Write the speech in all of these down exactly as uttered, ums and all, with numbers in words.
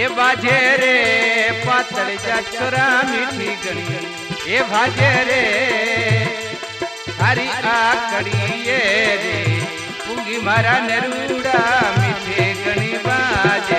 ए बाजे रे पातळ जा छोरा मीठी गणी ए बाजे रे हरी आकड़िए रे पुंगी मारा नेरुड़ा मीठे गणी बाजे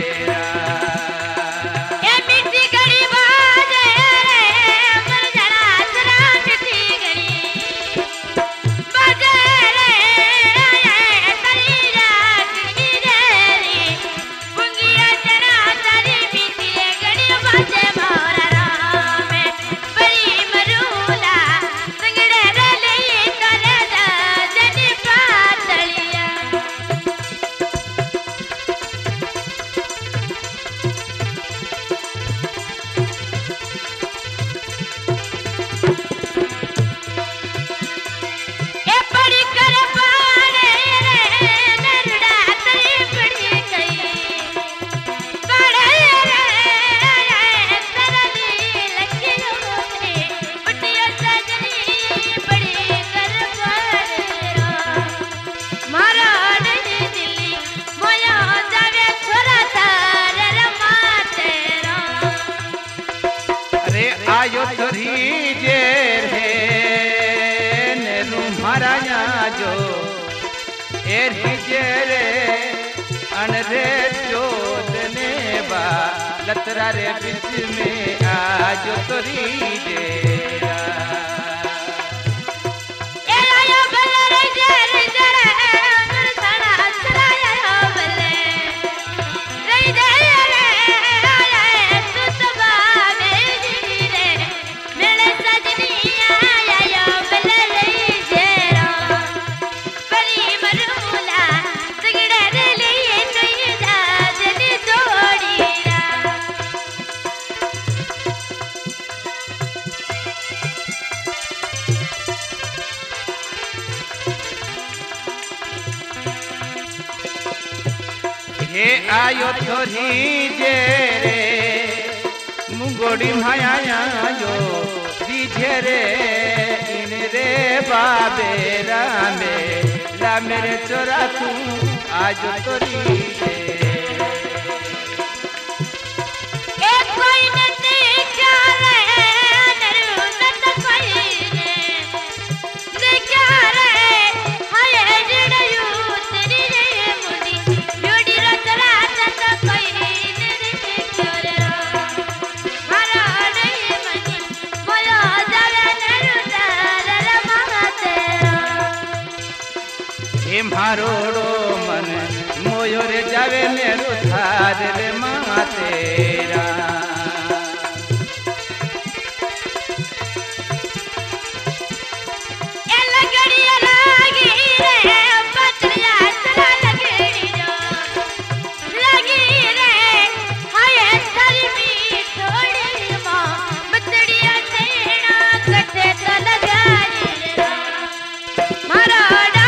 आयो तोरी जे रे नेनु महाराजा जो एरी जे रे अनरे चोदने बा लतरा रे बीच में आजो तोरी जे हे आयो थोरी जे रे मुंगोड़ी माया जो दीजे रे इन रे बाबे रामे ला मेरे चोरा तू आज तोरी जे मारोड़ो मन मोयोर जावे नेरु थार रे माँ तेरा ए लगड़ी लागी रे पतरिया चला लगड़ी जो लगी रे हाय थारी मी थोड़ी माँ बतड़िया तेना कटे तो लगाई रे मारा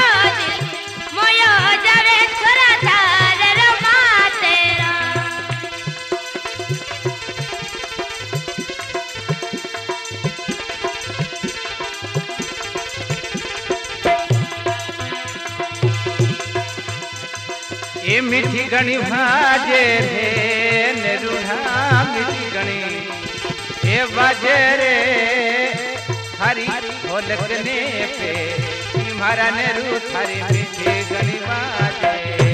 ए मीठी गणी भाजे रे नेरुढ़ा मीठी गणी ए बाजे रे हरी होलकने पे तुम्हारा नेरु थारी मीठी गणी बाजे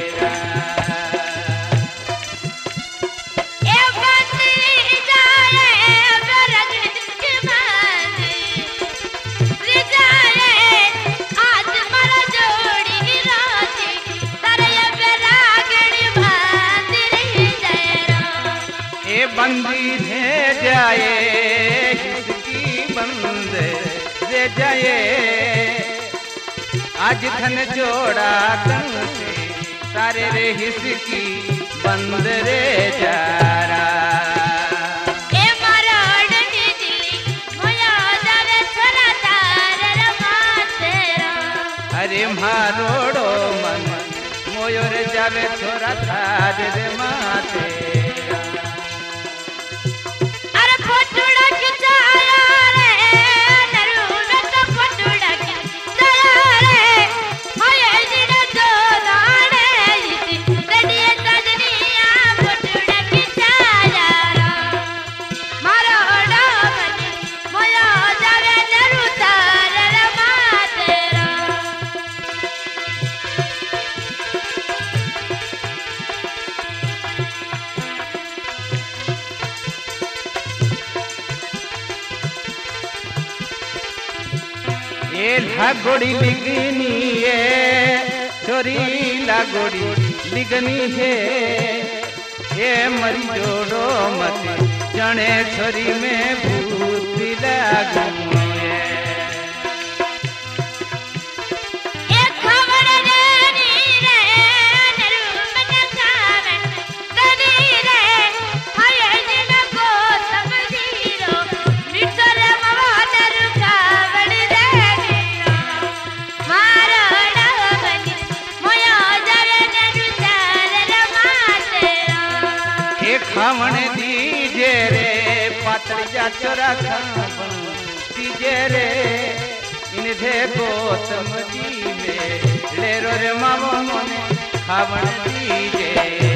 बंदी है जाए इसकी बंद रे जाए आज खन जोड़ा तन से तारे रे हिसकी बंद रे जारा ए मारा डंडी दिली मोया जावे छोरा तारे रे मातेरा अरे मारोड़ो मन मोयोर जावे छोरा तारे रे मातेरा बंदी એ લાગોડી લીગની એ ચોરી લાગોડી લીગની હે એ મરી જોડો મત જાણે છોરી મેં ભૂત લાગું खावण दीजे रे पातली जा चोरा खावण दीजे रे इन दे गौतम जी में लेरो रे मावो मोने खावण दीजे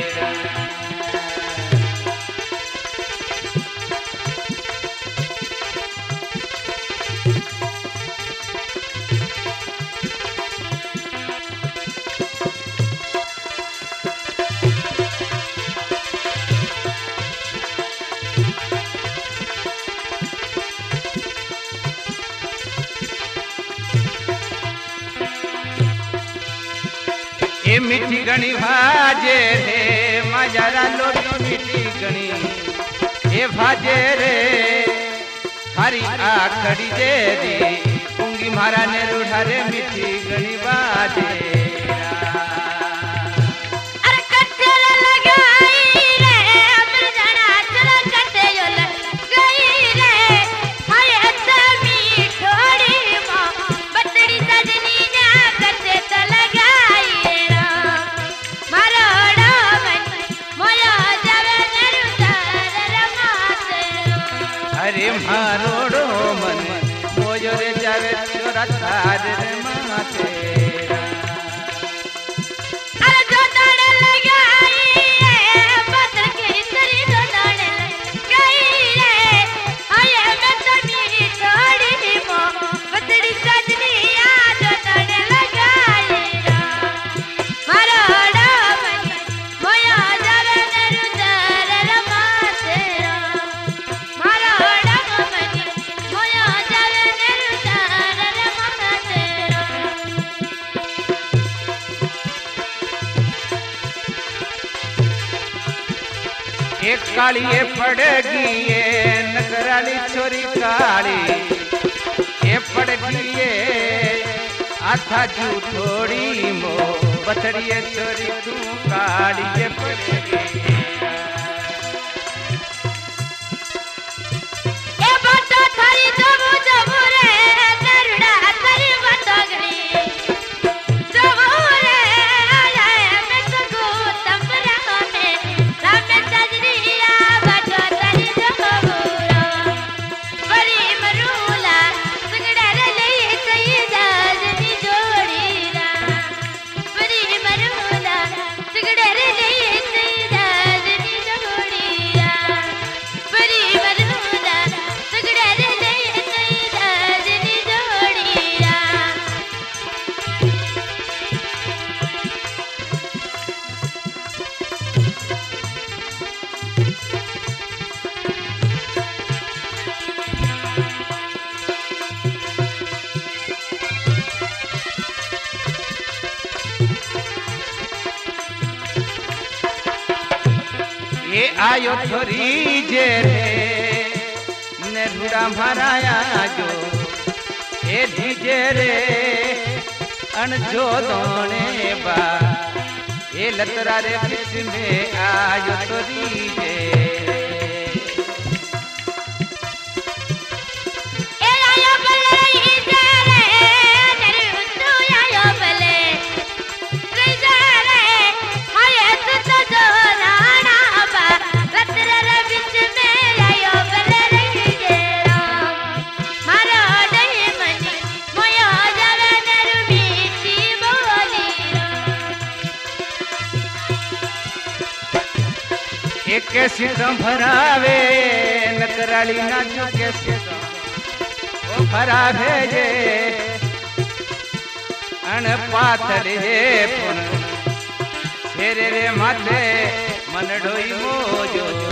ए मीठी गणी भाजे रे माजारा लोटी मीठी गणी ए भाजे रे थारी आखड़ी दे दी पुंगी मारा ने रूढ़ा रे मीठी गणी बाजे अरे मारोड़ो मन मोयो रे जावे चोरा तार रे माथे अरे जो दाड़ लगाई रे बदल के तेरी जो दाड़ लगाई रे आये मैं तो मेरी थोड़ी मो बदली सजनी आ जो दाड़ लगाई रे मारोड़ो मन मोयो जावे नेरु तार रे माथे मारो एक काली ये पड़गी ये नगराली छोरी काली ये पड़गी ये आथा झूठोड़ी मो बथड़ी ये छोरी तू काली ये पड़गी ए बाटो थारी जबू जबू रे नरुड़ा थारी बटगड़ी जबू रे आया मैं सगु तंबरा में राम सजरिया बाटो थारी जबू बड़ी मरूला संगड़ा रे ले सही जाजनी जोड़ी रा बड़ी मरूला संगड़ा रे ले सही जाजनी जोड़ी रा बड़ी मरूला संगड़ा रे ले सही जाजनी जोड़ी रा ये आयो छोरी जे रे नेरुड़ा भराया जो ए दीजे रे अनजो दोने बा ए लतरा रे बीच में आयो छोरी जे ए आयो बले ई जा रे नरु तू आयो बले रे जा रे हाय तू तो राणा बा रतर रे बीच में आयो बले रे जेरा मारो दही मनी मोयो जावे नरु मीठी बोली एक कैसी भरावे नकराली नाचो कैसे ओ भरा भेजे अन पाथर हे पुन फेरे रे माथे मन ढोई मोजो